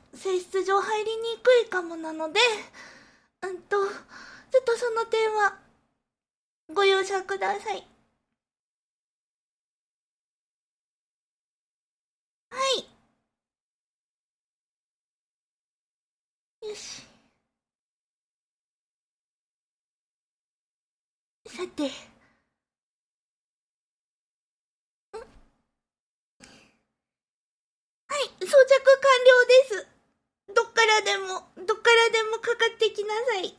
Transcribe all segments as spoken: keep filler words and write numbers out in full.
性質上入りにくいかもなので、うんと、ちょっとその点はご容赦ください。はい。よし。さて。はい、装着完了です。どっからでも、どっからでもかかってきなさい。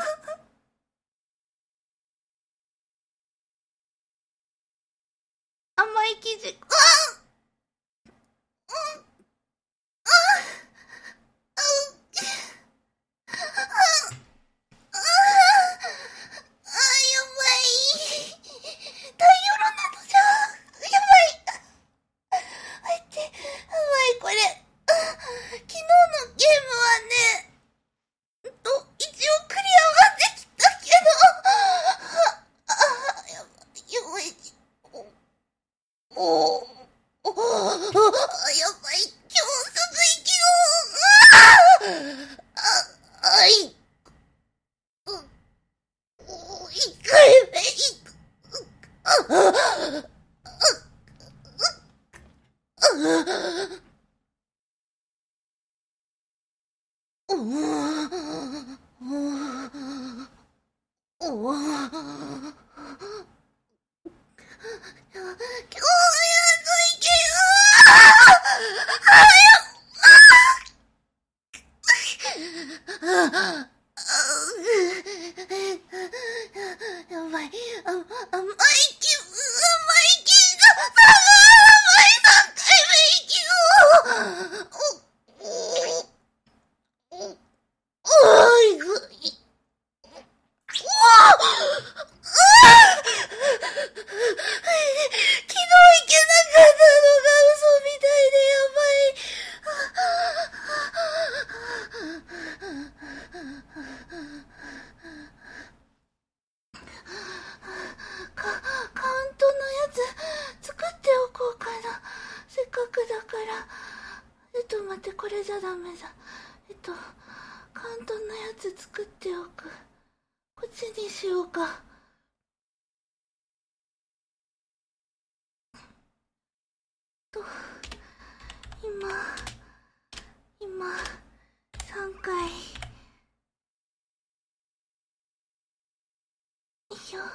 甘い生地、うわっ、うん、ああ、ああ、ああ、やばい。太陽炉などじゃ、やばい。待って、やばい、これ。昨日のゲームはね、と、一応クリアはできたけど、ああ、やばい、やばい。おお、おお、やばい、今日すぐ行きよう。ああ、あい、う、お、一回目、い、ああ、おお、おお、今日やっといけよ。やばい、あ、甘い気分、甘い気分、甘いさんかいめ息を。お、お、おいぐい。おお、昨日行けなかったのが嘘みたいでやばい。か、カウントのやつ作っておこうかな。せっかくだから。えっと待って、これじゃダメだ。えっと、カウントのやつ作っておく。こっちにしようか。と、今、今、さんかい。よいしょ。よ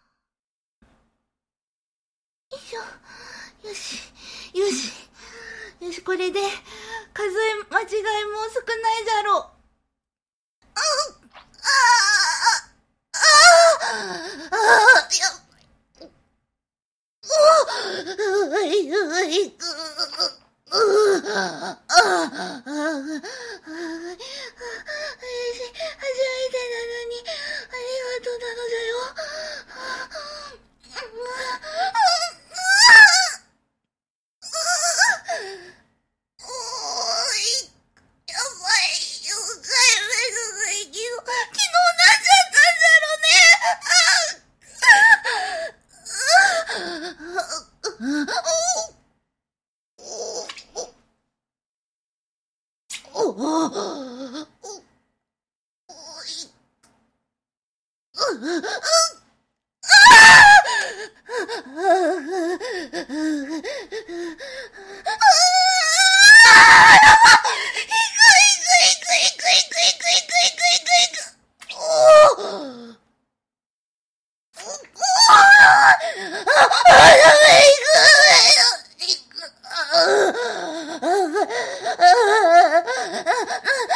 いしょ。よし、よし、よし、これで、数え間違いも少ないだろう。ああ、ああ、ああ、やばい。おお、いぐいぐ。ああ、ああ、初めてなのに、ありがとうなのだよ。おーい、やばい、よんかいめの息を、昨日なんじゃったんだろうね。ああ、おお、おお、おい、う、あ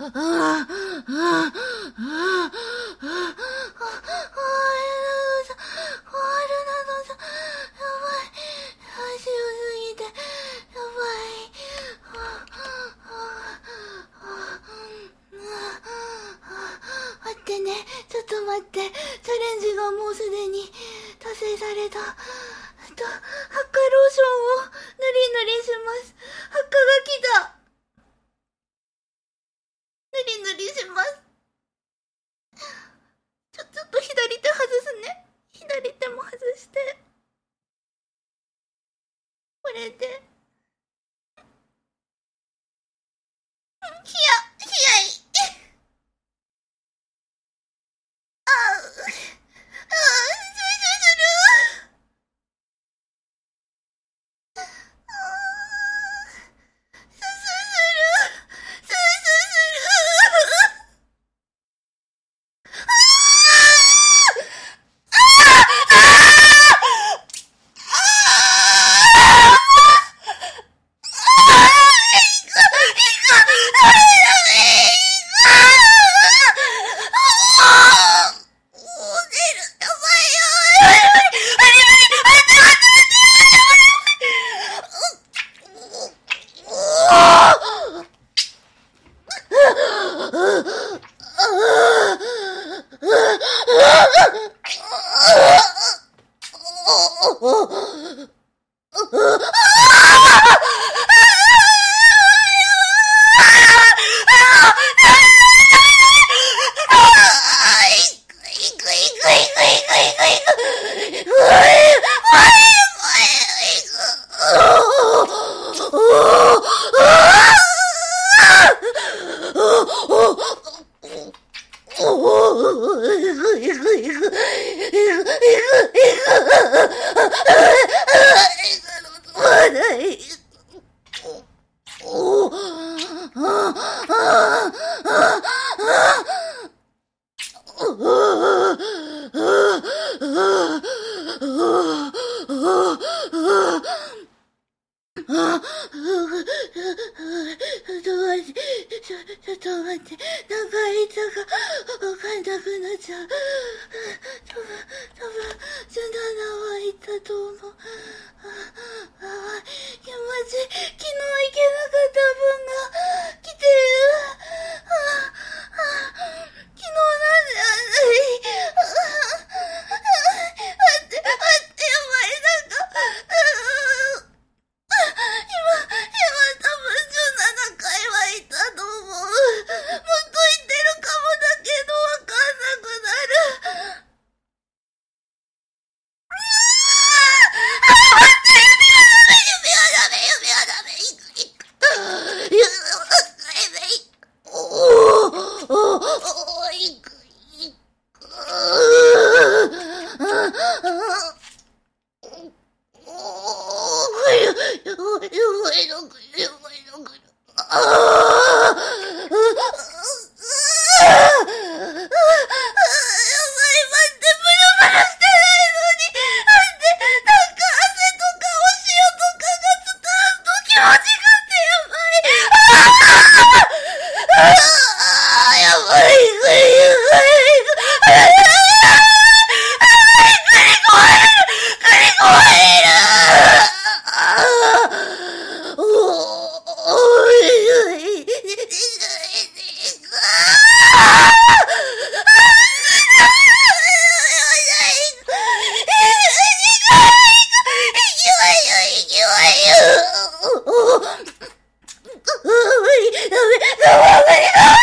ってね、ちょっと待って、チャレンジがもうすでに達成された。あと、発火ローションを塗り塗りします。発火が来た。塗り塗りします。ちょ、ちょっと左手外すね。左手も外して。これで。ひや、ひやい。ああ、ああ、すすする。ああ、すすする。すすする。ああ、ああ、 Oh,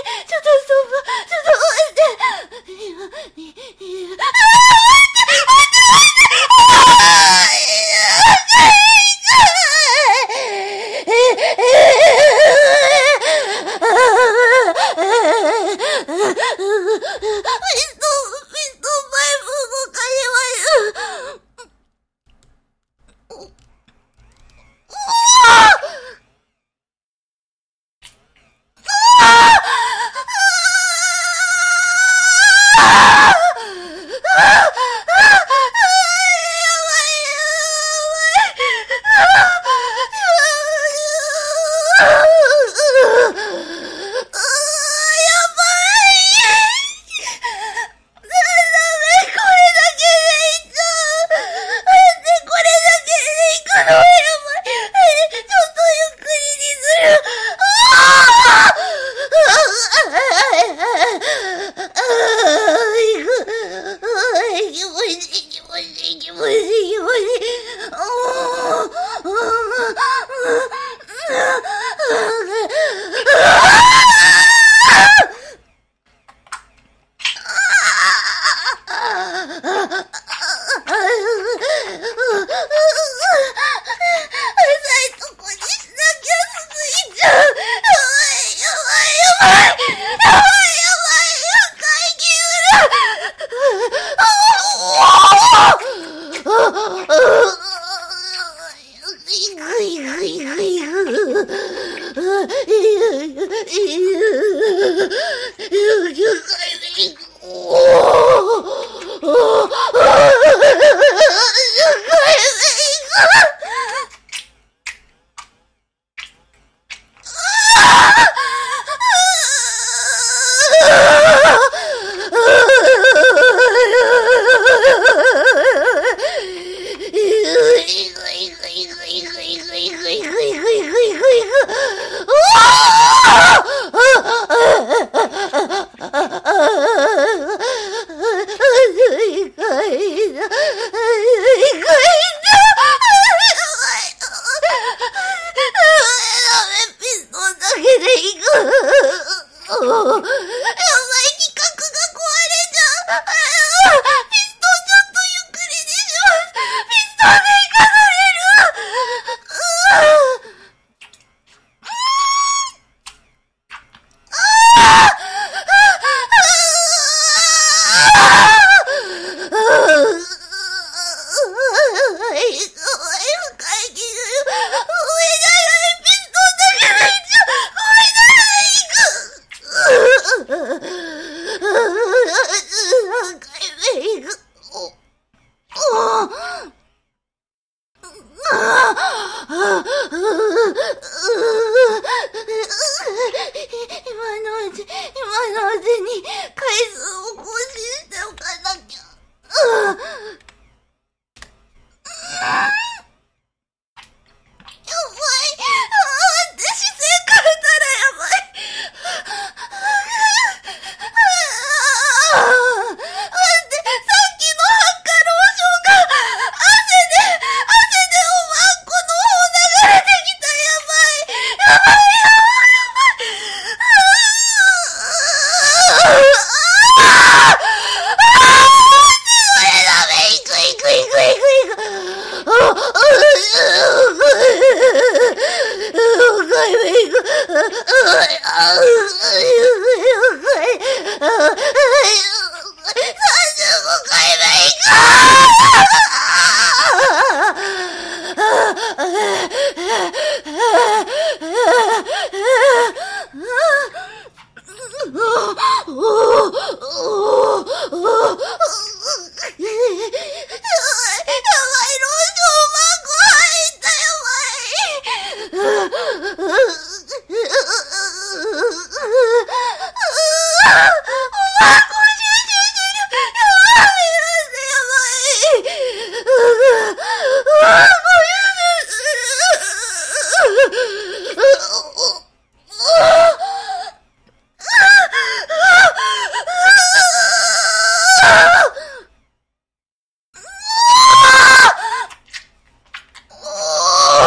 ちょっとストップ、ちょっと待って。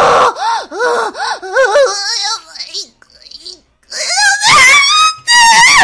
やばい。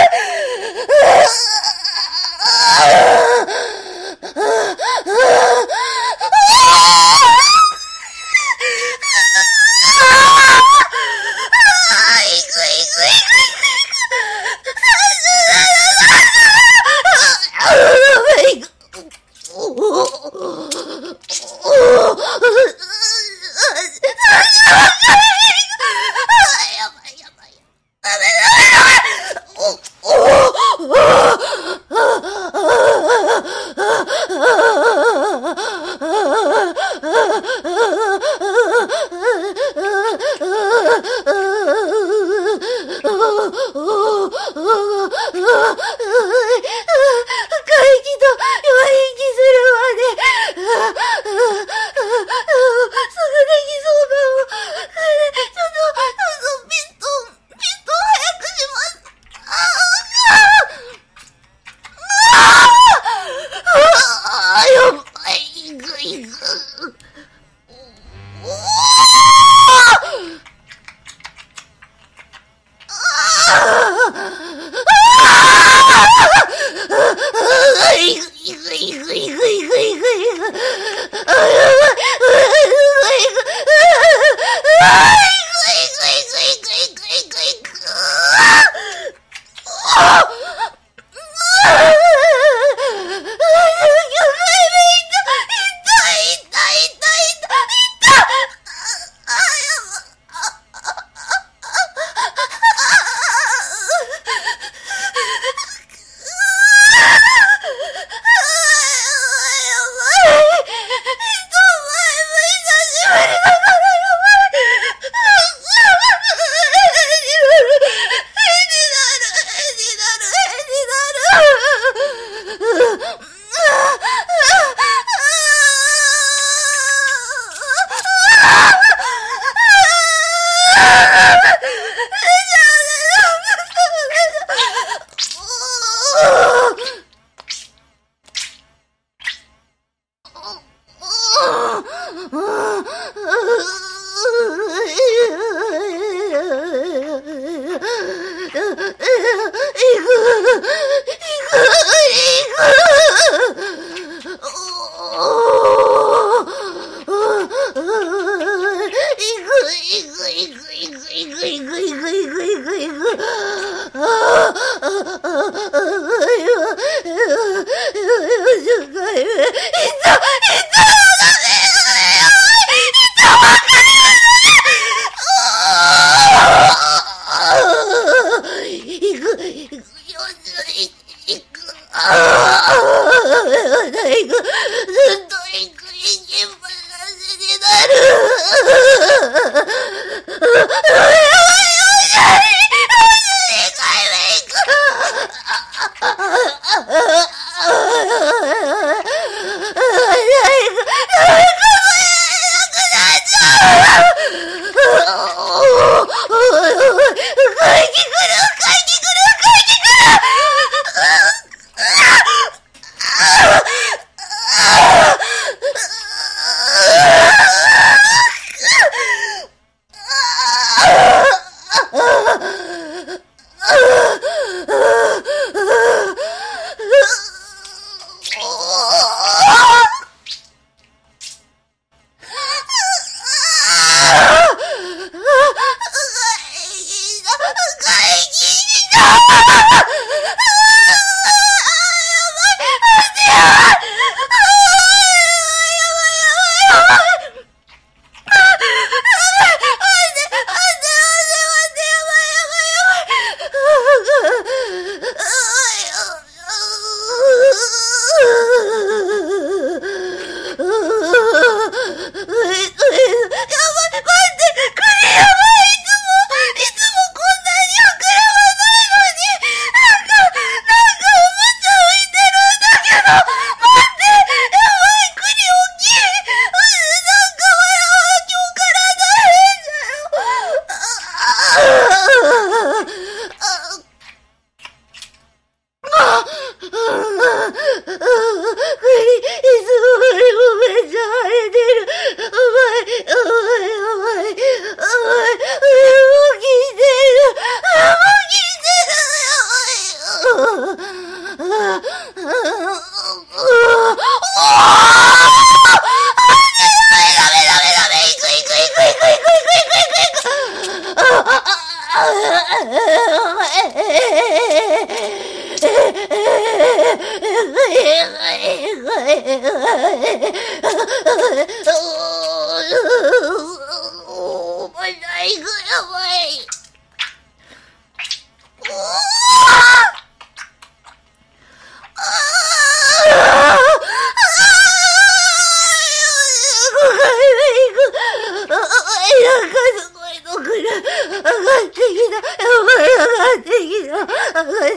上がってきた。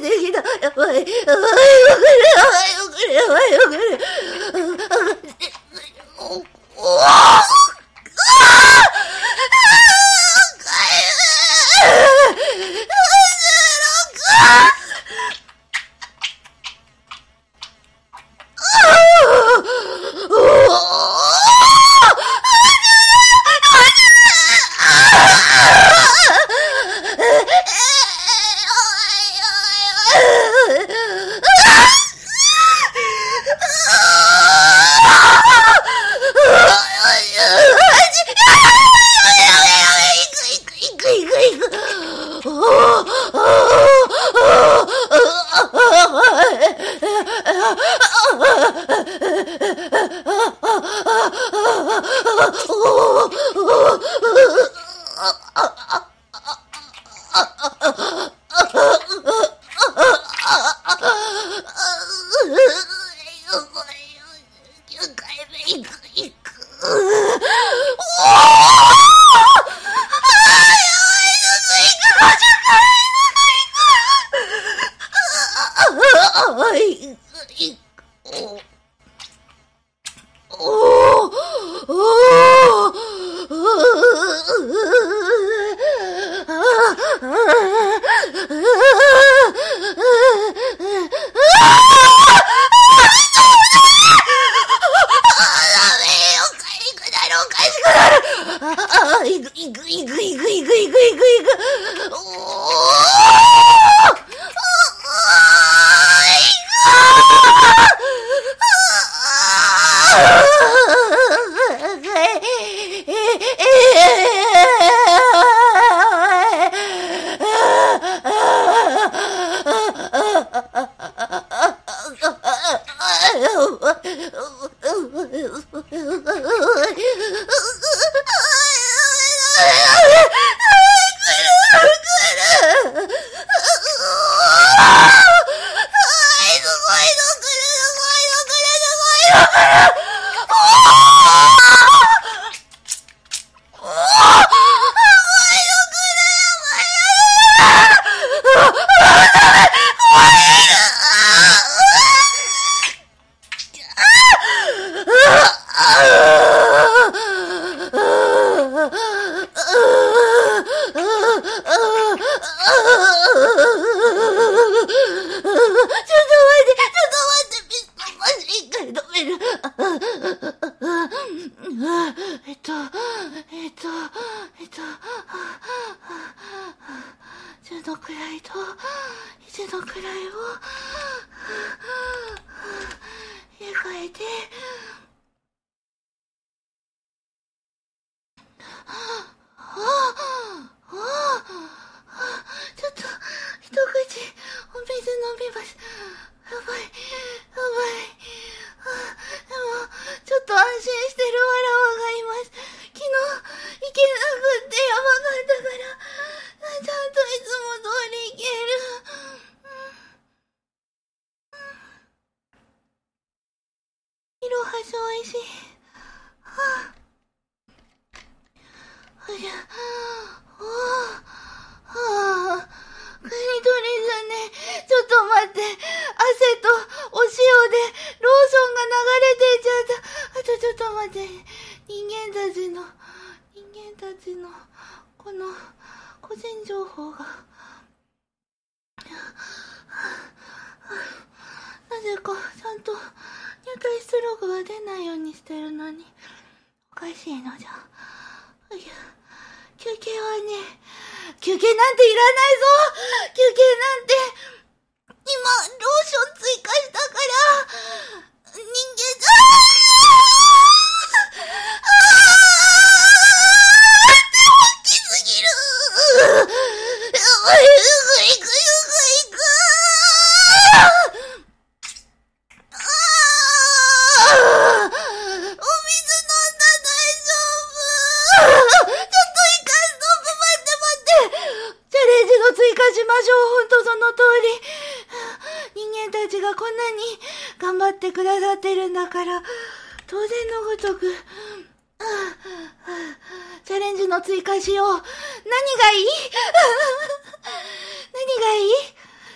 てきた。やばい、やばい、遅れ、やばい、遅れ、やばい、遅れ。おおああ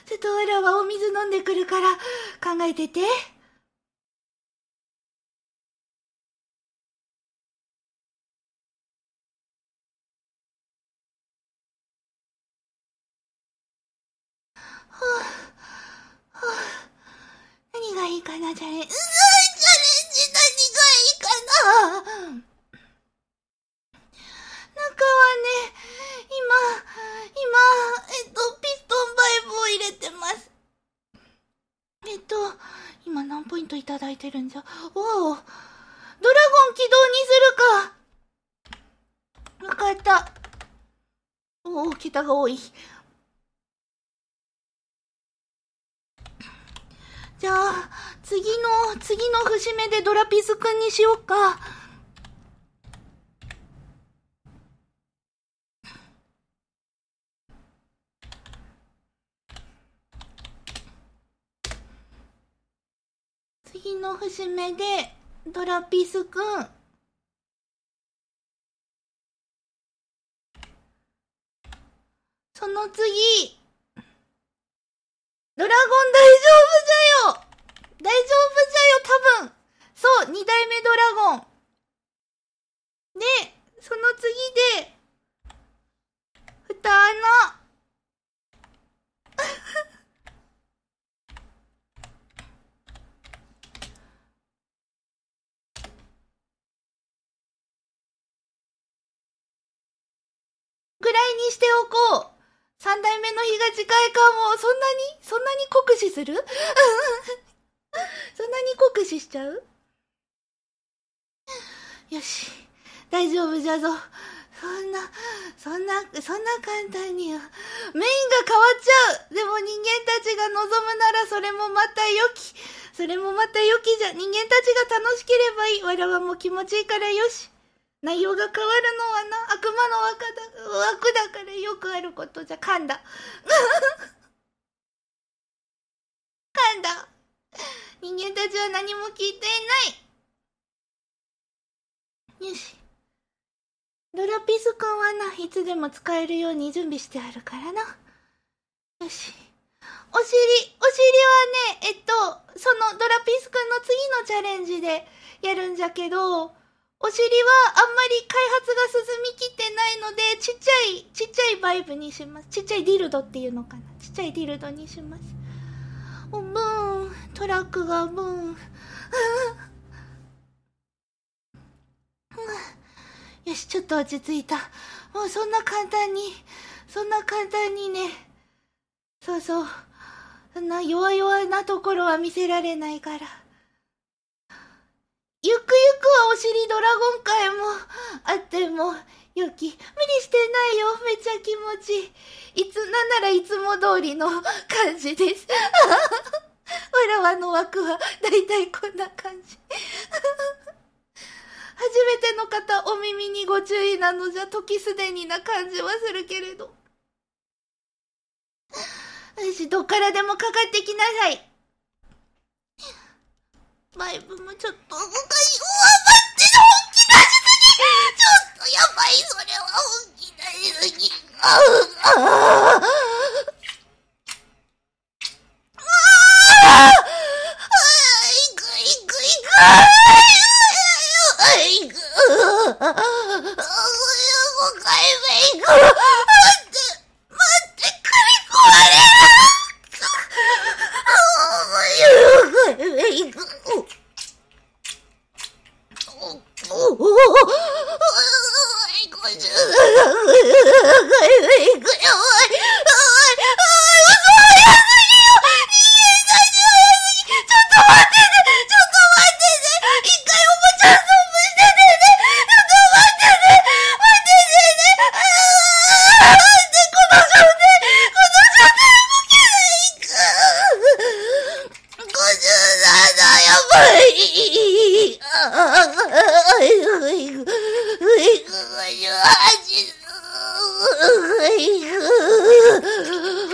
ちょっとオラはお水飲んでくるから考えてて。はぁ、はぁ、何がいいかな、チャレンジ。うー、チャレンジ何がいいかな。中はね、今、今、えっと、ピストンバイブを入れてます。えっと、今何ポイントいただいてるんじゃ。おお、ドラゴン起動にするか。わかった。おお、桁が多い。じゃあ、次の、次の節目でドラピスくんにしようか。次の節目で、ドラピスくん。その次、ドラゴン大丈夫じゃよ大丈夫じゃよ多分そう、二代目ドラゴン。で、その次で、蓋穴。ぐらいにしておこう。三代目の日が近いかも。そんなにそんなに酷使するそんなに酷使しちゃう？よし。大丈夫じゃぞ。そんな、そんな、そんな簡単には。メインが変わっちゃう。でも人間たちが望むならそれもまた良き。それもまた良きじゃ。人間たちが楽しければいい。わらはもう気持ちいいからよし。内容が変わるのはな、悪魔の枠だ、枠だからよくあることじゃ。噛んだ。噛んだ。人間たちは何も聞いていない。よし。ドラピスくんはな、いつでも使えるように準備してあるからな。よし。お尻、お尻はね、えっと、そのドラピスくんの次のチャレンジでやるんじゃけど、お尻はあんまり開発が進みきってないので、ちっちゃい、ちっちゃいバイブにします。ちっちゃいディルドっていうのかな。ちっちゃいディルドにします。お、ブーン。トラックがブーン。よし、ちょっと落ち着いた。もうそんな簡単に、そんな簡単にね。そうそう。そんな弱々なところは見せられないから。ゆくゆくはお尻ドラゴン界もあってもよき。無理してないよ。めっちゃ気持ちいい。いつ、なんならいつも通りの感じです。わらわの枠はだいたいこんな感じ。初めての方、お耳にご注意なのじゃ、時すでにな感じはするけれど。よし、どっからでもかかってきなさい。バイブもちょっと動かし、うわ、待って、本気出しすぎ。ちょっとやばい、それは本気出しすぎ。あう、ああ。ああ、いくいくいく。いく。ああ、ごかいめいく。待って、待って、首壊れる。ごかいめいく。おおおおおおごじゅうななかいめいくよ。おい、おい、おい、嘘早すぎよ。人間たち早すぎ。ちょっと待ってね。ちょっと待ってね。一回おばちゃんソンプしててね。ちょっと待ってね。待ってね。ああ、待って、この状態、この状態動けないか。ごじゅうなな、やばい。ああ、ういく、ういく、ういく、ごじゅうはち、ういく。おー、やばい、やばい、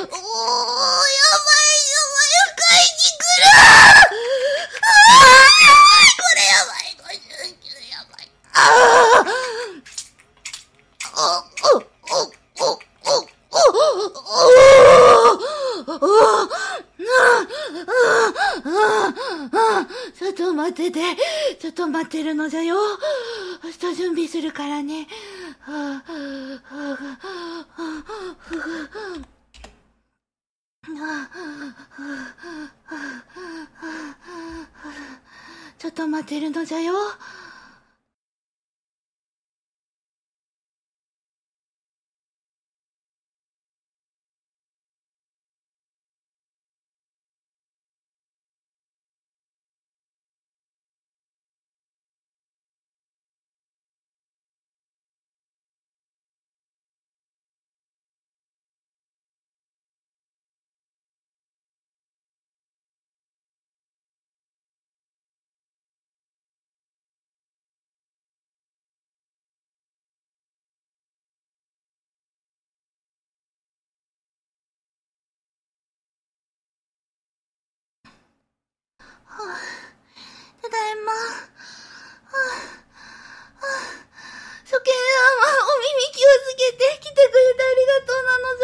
買いに来る。ああ、やばい、これやばい、ごじゅうきゅうやばい。ああ、お、お、お、お、お、お、お、お、 待ってて。ちょっと待ってるのじゃよ。ちょっと準備するからね。ちょっと待ってるのじゃよ。ただいま。初見はお耳気をつけて来てくれてありがとうなの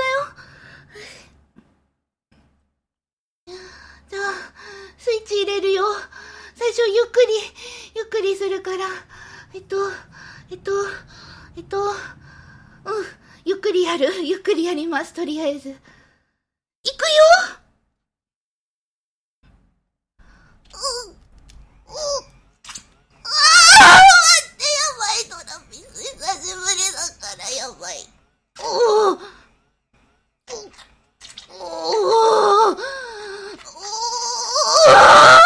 じゃよ。じゃあスイッチ入れるよ。最初ゆっくりゆっくりするから、えっとえっとえっとうんゆっくりやるゆっくりやります。とりあえずいくよ。うんうんああ待ってやばい。トラピス久しぶりだからやばい。おおおおおお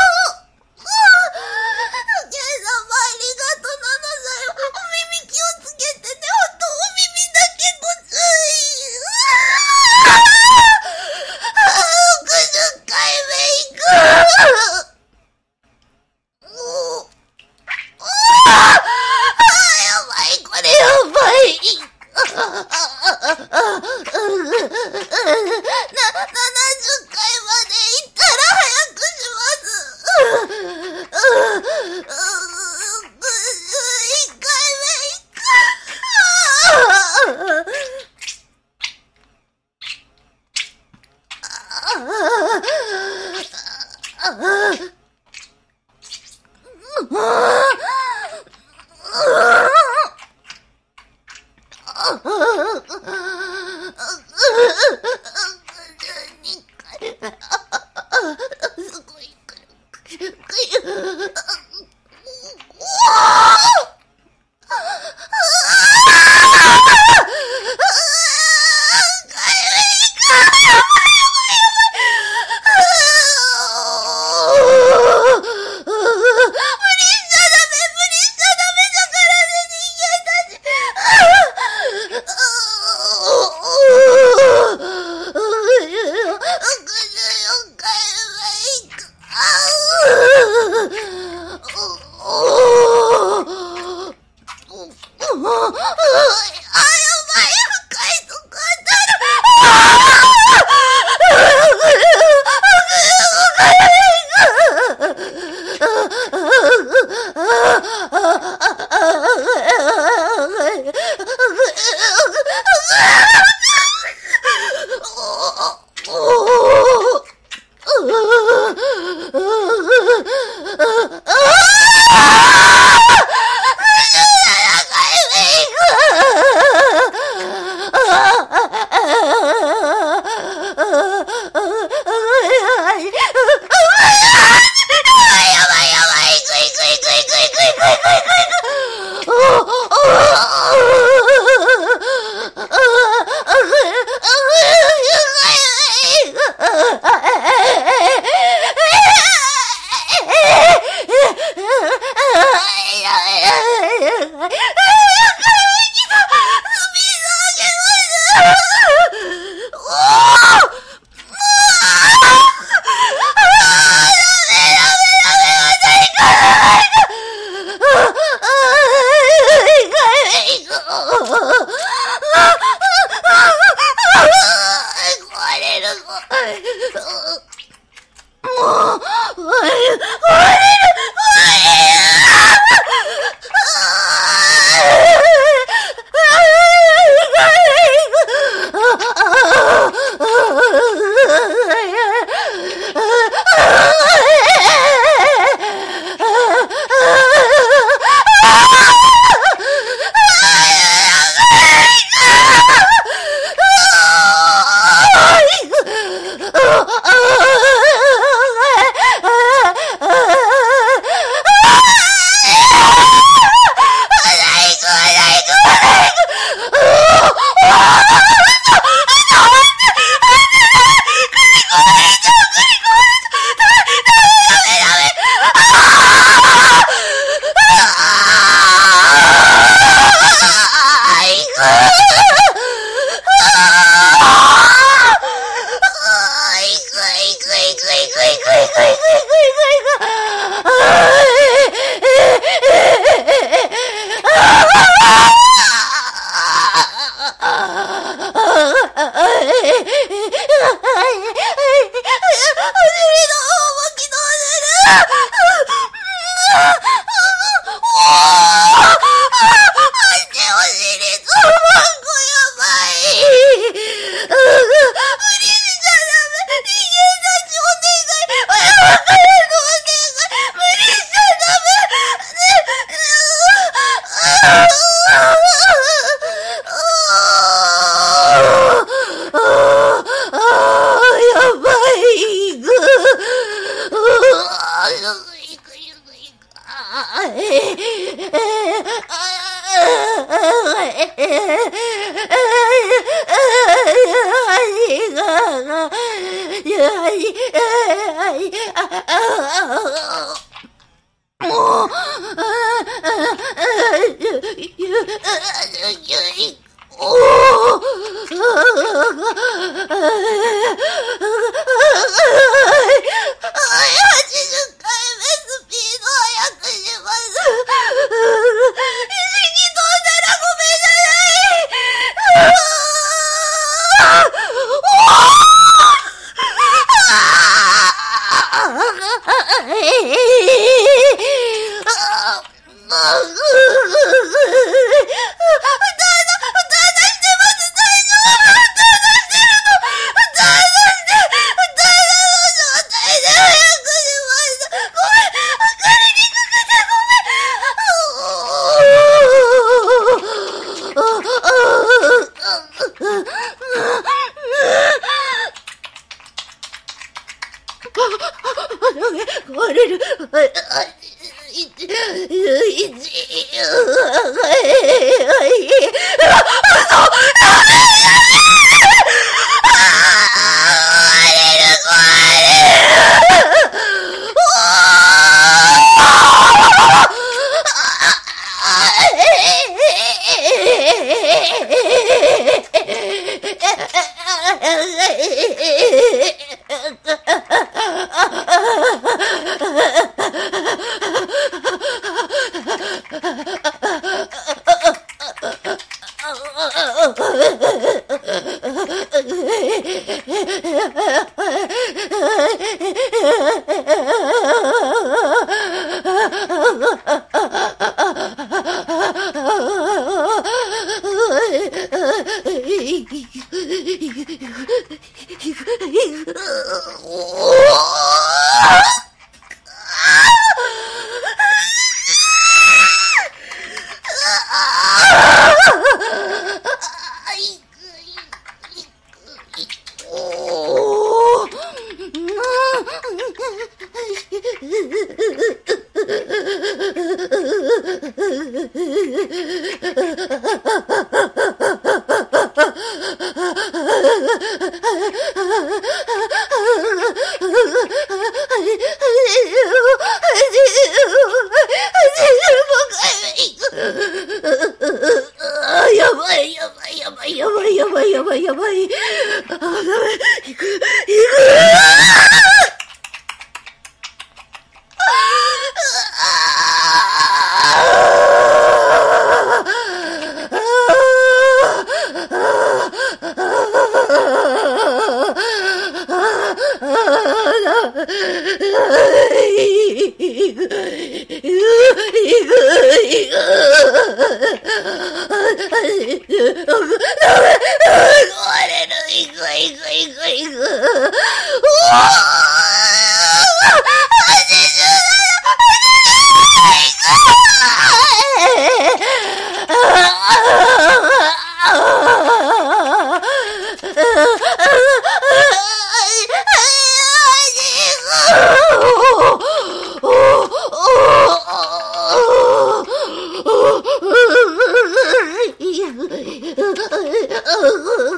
Oh,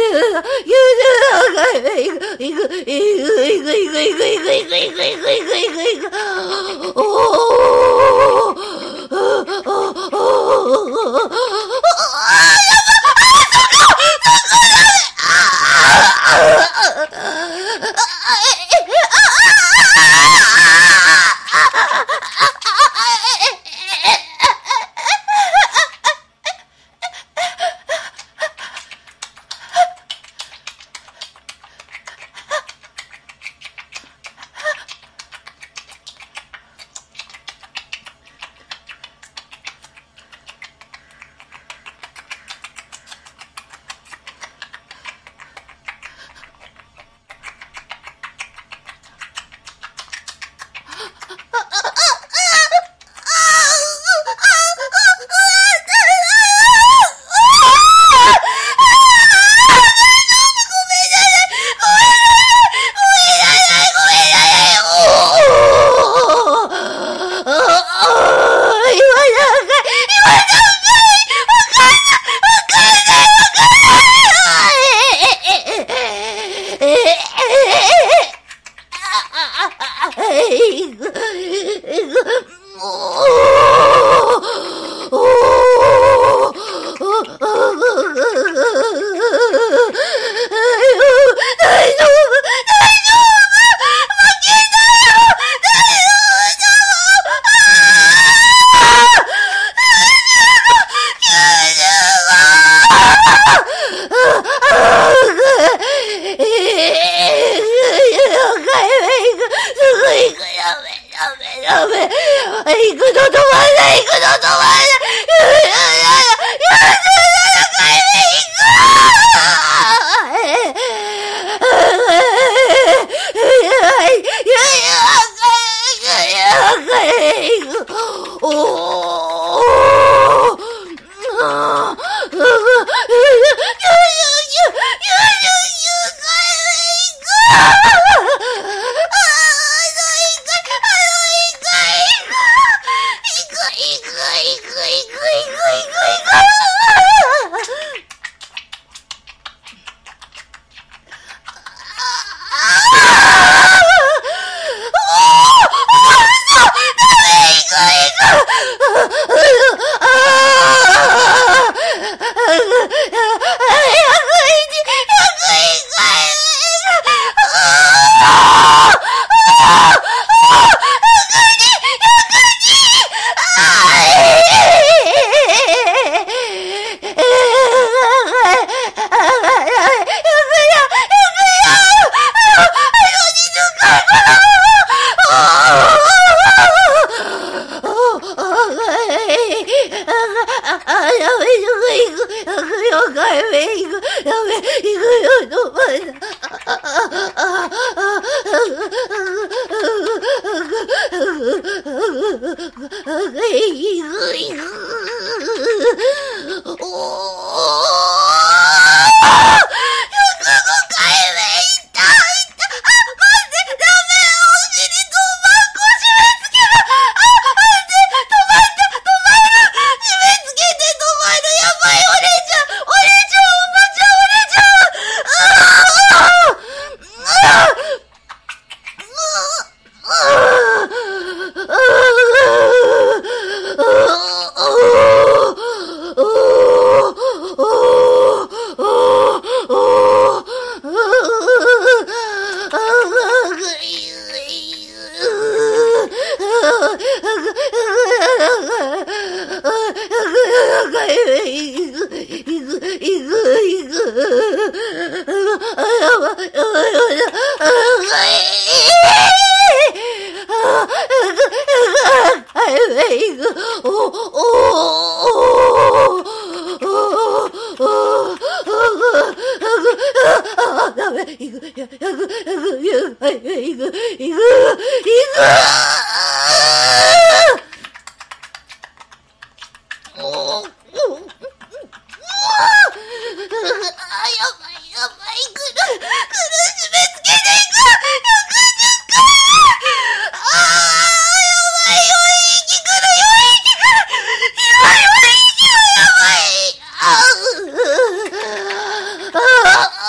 あ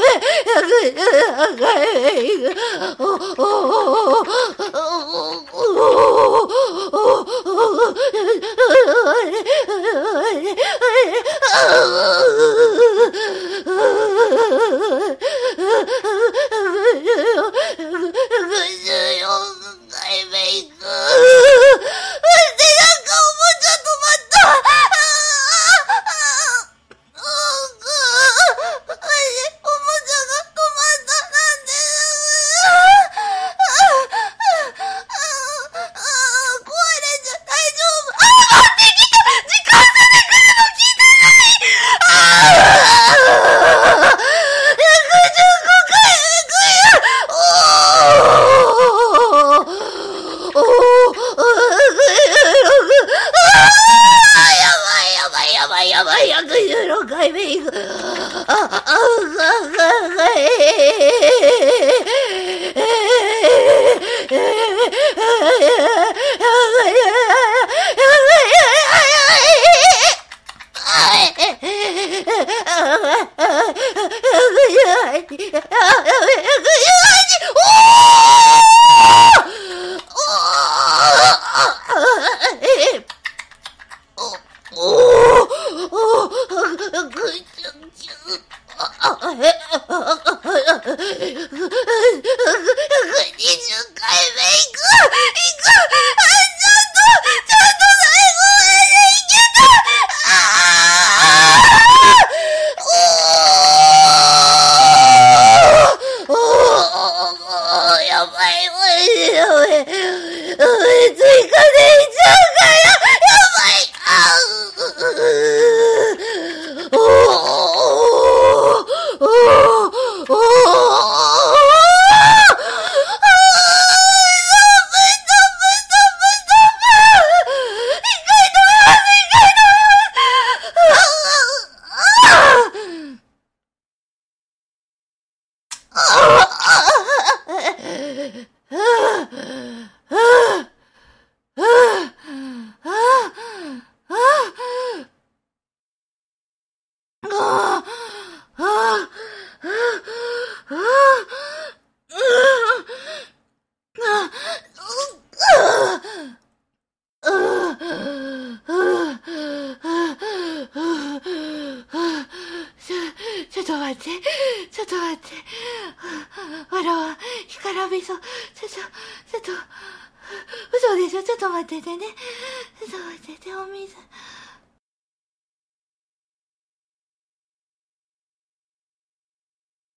ちょっと、嘘でしょ、ちょっと待っててね。ちょっと待ってて、お水。